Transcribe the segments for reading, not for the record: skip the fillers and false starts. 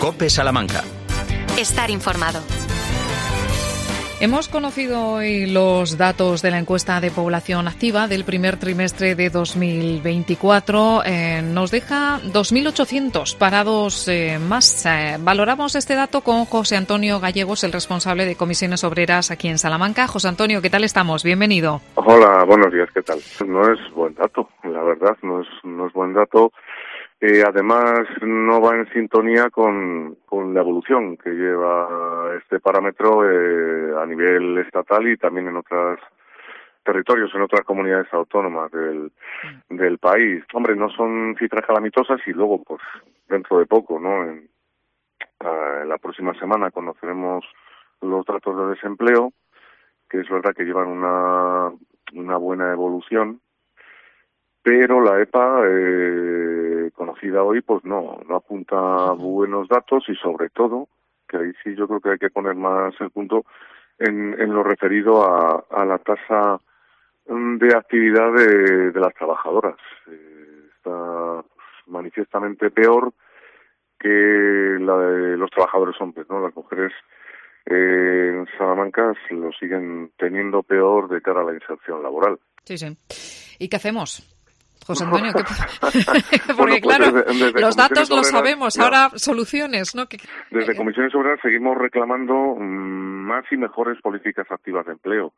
COPE Salamanca. Estar informado. Hemos conocido hoy los datos de la encuesta de población activa del primer trimestre de 2024. Nos deja 2.800 parados más. Valoramos este dato con José Antonio Gallegos, el responsable de Comisiones Obreras aquí en Salamanca. José Antonio, ¿qué tal estamos? Bienvenido. Hola, buenos días, ¿qué tal? No es buen dato, la verdad, no es buen dato. Además, no va en sintonía con la evolución que lleva este parámetro a nivel estatal y también en otros territorios, en otras comunidades autónomas del país. Hombre, no son cifras calamitosas y luego, pues, dentro de poco, ¿no? En la próxima semana conoceremos los datos de desempleo, que es verdad que llevan una buena evolución, pero la EPA, conocida hoy, pues no apunta buenos datos y sobre todo, que ahí sí yo creo que hay que poner más el punto en lo referido a la tasa de actividad de las trabajadoras. Está manifiestamente peor que la de los trabajadores hombres, ¿no? Las mujeres en Salamanca lo siguen teniendo peor de cara a la inserción laboral. Sí, sí. ¿Y qué hacemos, José Antonio? Porque bueno, pues claro, desde los datos los Obreras, sabemos, ya. Ahora soluciones, ¿no? Desde Comisiones Obreras seguimos reclamando más y mejores políticas activas de empleo.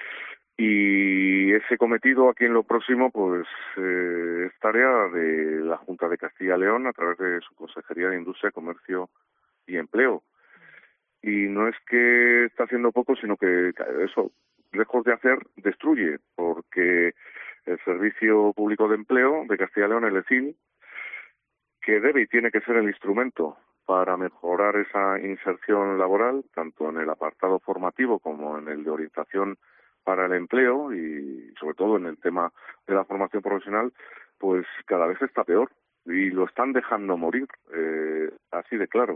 Y ese cometido aquí en lo próximo, pues es tarea de la Junta de Castilla y León a través de su Consejería de Industria, Comercio y Empleo. Y no es que está haciendo poco, sino que eso, lejos de hacer, destruye, porque el Servicio Público de Empleo de Castilla y León, el ECIL, que debe y tiene que ser el instrumento para mejorar esa inserción laboral, tanto en el apartado formativo como en el de orientación para el empleo y sobre todo en el tema de la formación profesional, pues cada vez está peor y lo están dejando morir, así de claro.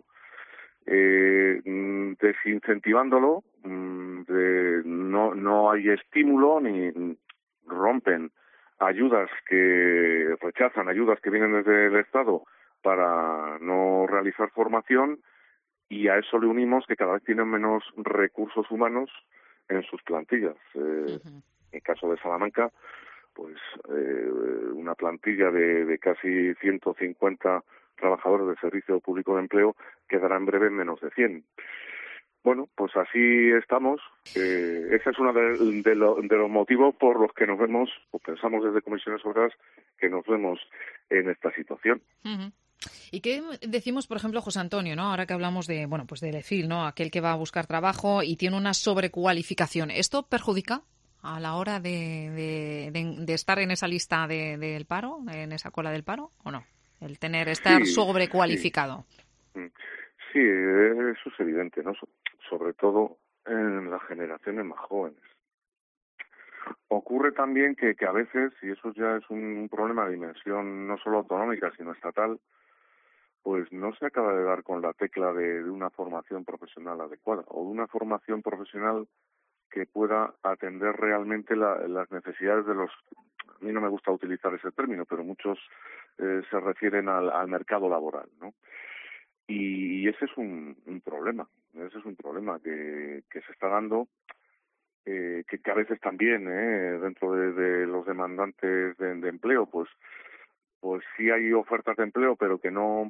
Desincentivándolo, no hay estímulo ni rompen rechazan ayudas que vienen desde el Estado para no realizar formación y a eso le unimos que cada vez tienen menos recursos humanos en sus plantillas. En el caso de Salamanca, pues una plantilla de casi 150 trabajadores del Servicio Público de Empleo quedará en breve en menos de 100. Bueno, pues así estamos. Ese es uno de los motivos por los que nos vemos, o pensamos desde Comisiones Obreras, que nos vemos en esta situación. Uh-huh. ¿Y qué decimos, por ejemplo, José Antonio, ¿no? Ahora que hablamos de, pues del EFIL, ¿no? Aquel que va a buscar trabajo y tiene una sobrecualificación. ¿Esto perjudica a la hora de estar en esa lista del paro, en esa cola del paro, o no? El estar sobrecualificado. Sí, eso es evidente, ¿no? Sobre todo en las generaciones más jóvenes. Ocurre también que a veces, y eso ya es un problema de dimensión no solo autonómica, sino estatal, pues no se acaba de dar con la tecla de una formación profesional adecuada o de una formación profesional que pueda atender realmente las necesidades de los... A mí no me gusta utilizar ese término, pero muchos se refieren al mercado laboral, ¿no? Y ese es un problema. Ese es un problema que se está dando, que a veces también dentro de los demandantes de empleo, pues sí hay ofertas de empleo, pero que no,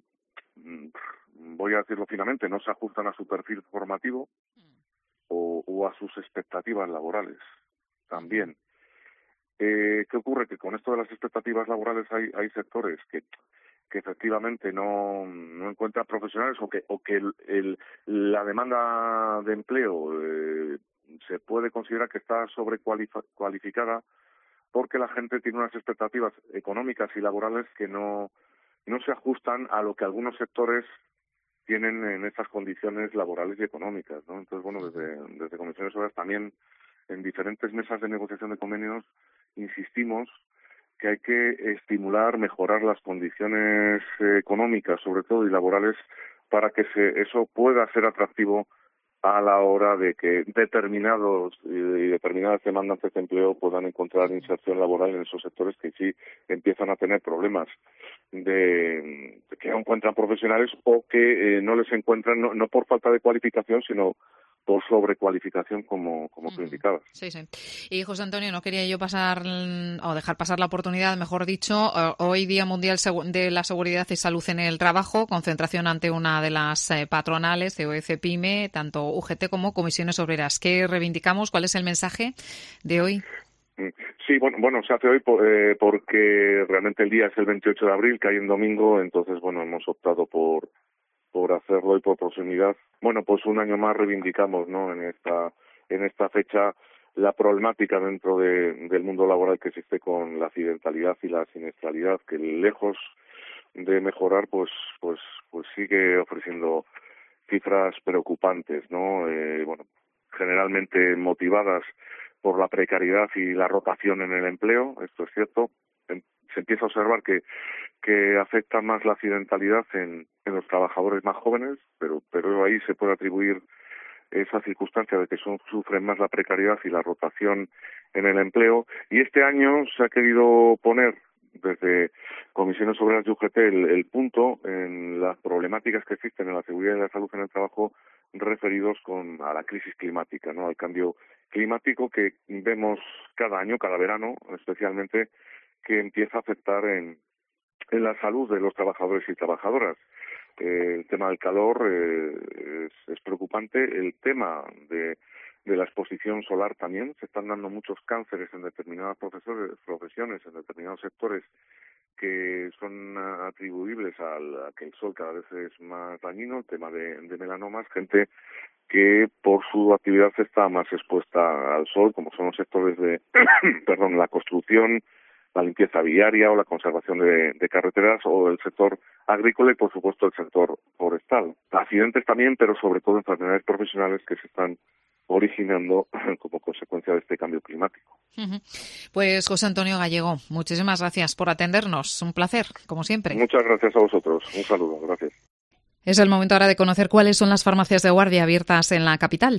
voy a decirlo finamente, no se ajustan a su perfil formativo o a sus expectativas laborales también. ¿Qué ocurre? Que con esto de las expectativas laborales hay sectores que efectivamente no encuentran profesionales o que la demanda de empleo se puede considerar que está sobrecualificada porque la gente tiene unas expectativas económicas y laborales que no se ajustan a lo que algunos sectores tienen en estas condiciones laborales y económicas, ¿no? Entonces, bueno, desde Comisiones Obreras también en diferentes mesas de negociación de convenios insistimos que hay que estimular, mejorar las condiciones económicas, sobre todo, y laborales, para que eso pueda ser atractivo a la hora de que determinados y determinadas demandantes de empleo puedan encontrar inserción laboral en esos sectores que sí empiezan a tener problemas. que no encuentran profesionales o que no les encuentran, no por falta de cualificación, sino por sobrecualificación, como tú indicabas. Sí. Y José Antonio, no quería yo dejar pasar la oportunidad, mejor dicho, hoy Día Mundial de la Seguridad y Salud en el Trabajo, concentración ante una de las patronales, COE, PYME, tanto UGT como Comisiones Obreras. ¿Qué reivindicamos? ¿Cuál es el mensaje de hoy? Sí, bueno, se hace hoy porque realmente el día es el 28 de abril, cae en domingo, entonces, hemos optado por hacerlo y por proximidad. Pues un año más reivindicamos, ¿no?, en esta fecha la problemática dentro del mundo laboral que existe con la accidentalidad y la siniestralidad, que lejos de mejorar, pues sigue ofreciendo cifras preocupantes, ¿no? Generalmente motivadas por la precariedad y la rotación en el empleo, esto es cierto. Se empieza a observar que afecta más la accidentalidad en los trabajadores más jóvenes, pero ahí se puede atribuir esa circunstancia de que sufren más la precariedad y la rotación en el empleo. Y este año se ha querido poner desde Comisiones Obreras y UGT el punto en las problemáticas que existen en la seguridad y la salud en el trabajo referidos a la crisis climática, ¿no?, al cambio climático que vemos cada año, cada verano especialmente, que empieza a afectar en la salud de los trabajadores y trabajadoras. El tema del calor es preocupante. El tema de la exposición solar también. Se están dando muchos cánceres en determinadas profesiones, en determinados sectores, que son atribuibles a que el sol cada vez es más dañino. El tema de melanomas, gente que por su actividad está más expuesta al sol, como son los sectores de la construcción, la limpieza viaria o la conservación de carreteras, o el sector agrícola y, por supuesto, el sector forestal. Accidentes también, pero sobre todo enfermedades profesionales que se están originando como consecuencia de este cambio climático. Pues José Antonio Gallego, muchísimas gracias por atendernos. Un placer, como siempre. Muchas gracias a vosotros. Un saludo. Gracias. Es el momento ahora de conocer cuáles son las farmacias de guardia abiertas en la capital.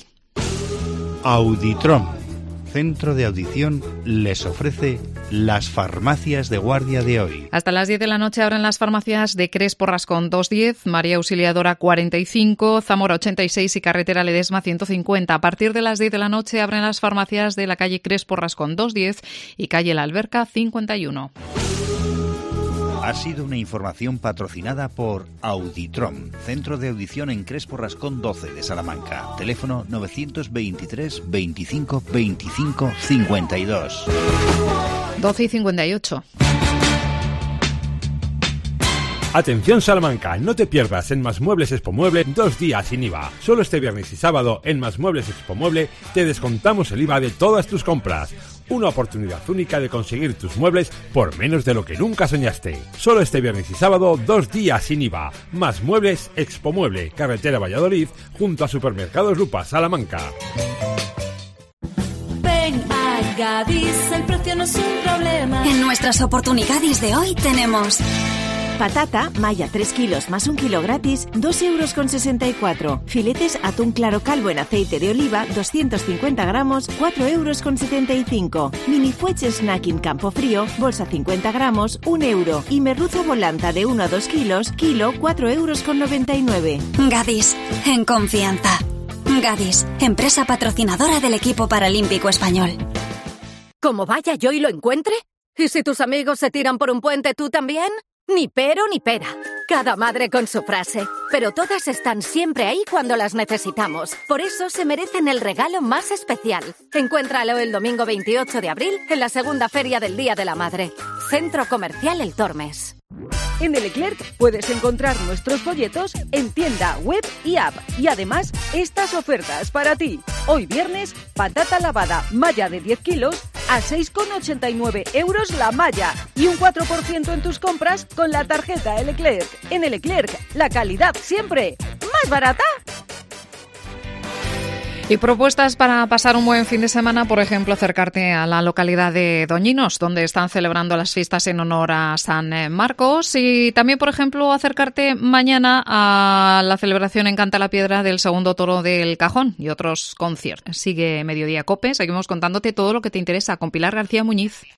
Auditrom, centro de audición, les ofrece las farmacias de guardia de hoy. Hasta las 10 de la noche abren las farmacias de Crespo Rascón 210, María Auxiliadora 45, Zamora 86 y Carretera Ledesma 150. A partir de las 10 de la noche abren las farmacias de la calle Crespo Rascón 210 y calle La Alberca 51. Ha sido una información patrocinada por Auditrom, centro de audición en Crespo Rascón 12 de Salamanca. Teléfono 923 25 25 52. 12 y 58. Atención Salamanca, no te pierdas en Más Muebles Expomueble 2 días sin IVA. Solo este viernes y sábado en Más Muebles Expomueble te descontamos el IVA de todas tus compras. Una oportunidad única de conseguir tus muebles por menos de lo que nunca soñaste. Solo este viernes y sábado 2 días sin IVA. Más Muebles Expomueble, carretera Valladolid, junto a Supermercados Lupa, Salamanca. Ven a Gadis, el precio no es un problema. En nuestras oportunidades de hoy tenemos patata, malla 3 kilos más 1 kilo gratis, 2,64 €. Filetes atún claro calvo en aceite de oliva, 250 gramos, 4,75 €. Mini fuets snacking campo frío, bolsa 50 gramos, 1 €. Y merluzo volanta de 1 a 2 kilos, kilo, 4,99 €. Gadis, en confianza. Gadis, empresa patrocinadora del equipo paralímpico español. ¿Cómo vaya yo y lo encuentre? ¿Y si tus amigos se tiran por un puente, tú también? Ni pero ni pera. Cada madre con su frase. Pero todas están siempre ahí cuando las necesitamos. Por eso se merecen el regalo más especial. Encuéntralo el domingo 28 de abril en la segunda feria del Día de la Madre. Centro Comercial El Tormes. En el Leclerc puedes encontrar nuestros folletos en tienda, web y app. Y además, estas ofertas para ti. Hoy viernes, patata lavada, malla de 10 kilos, a 6,89 € la malla. Y un 4% en tus compras con la tarjeta El Leclerc. En el Leclerc, la calidad siempre más barata. Y propuestas para pasar un buen fin de semana, por ejemplo, acercarte a la localidad de Doñinos, donde están celebrando las fiestas en honor a San Marcos, y también, por ejemplo, acercarte mañana a la celebración en Cantalapiedra del segundo toro del Cajón y otros conciertos. Sigue Mediodía Cope, seguimos contándote todo lo que te interesa con Pilar García Muñiz.